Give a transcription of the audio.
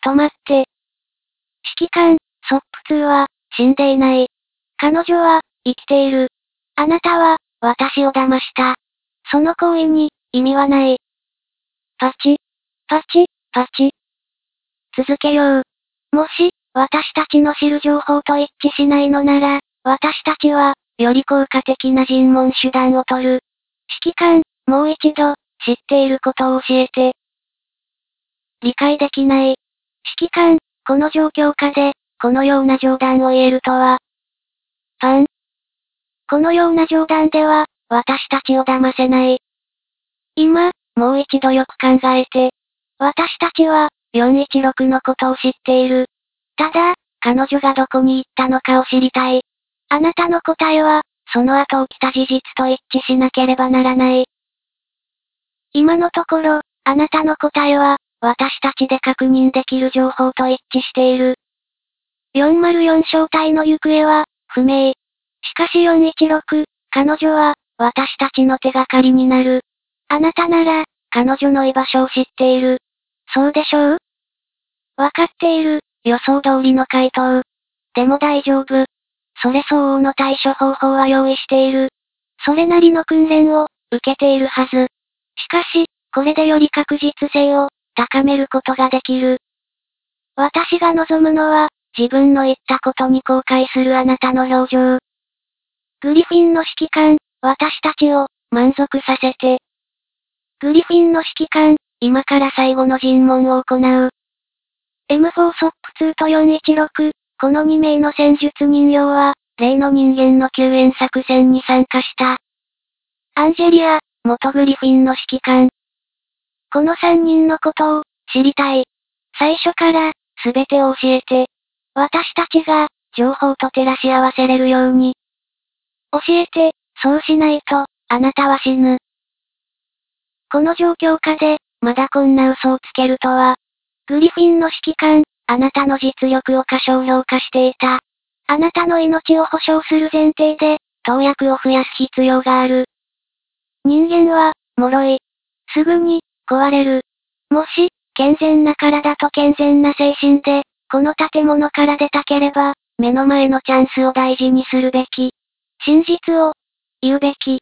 止まって。指揮官、ソップ2は、死んでいない。彼女は、生きている。あなたは、私を騙した。その行為に、意味はない。パチ、パチ、パチ。続けよう。もし、私たちの知る情報と一致しないのなら、私たちは、より効果的な尋問手段を取る。指揮官、もう一度、知っていることを教えて。理解できない。指揮官、この状況下で、このような冗談を言えるとは。パン。このような冗談では、私たちを騙せない。今、もう一度よく考えて。私たちは、416のことを知っている。ただ、彼女がどこに行ったのかを知りたい。あなたの答えは、その後起きた事実と一致しなければならない。今のところ、あなたの答えは、私たちで確認できる情報と一致している。404正体の行方は、不明。しかし416、彼女は、私たちの手がかりになる。あなたなら、彼女の居場所を知っている。そうでしょう？わかっている、予想通りの回答。でも大丈夫。それ相応の対処方法は用意している。それなりの訓練を、受けているはず。しかし、これでより確実性を、高めることができる。私が望むのは、自分の言ったことに後悔するあなたの表情。グリフィンの指揮官、私たちを、満足させて。グリフィンの指揮官、今から最後の尋問を行う。M4 ソップ2と416、この2名の戦術人形は、例の人間の救援作戦に参加した。アンジェリア、元グリフィンの指揮官。この3人のことを、知りたい。最初から、すべてを教えて。私たちが、情報と照らし合わせれるように。教えて、そうしないと、あなたは死ぬ。この状況下で、まだこんな嘘をつけるとは。グリフィンの指揮官、あなたの実力を過小評価していた。あなたの命を保証する前提で、投薬を増やす必要がある。人間は、脆い。すぐに、壊れる。もし、健全な体と健全な精神で、この建物から出たければ、目の前のチャンスを大事にするべき。真実を、言うべき。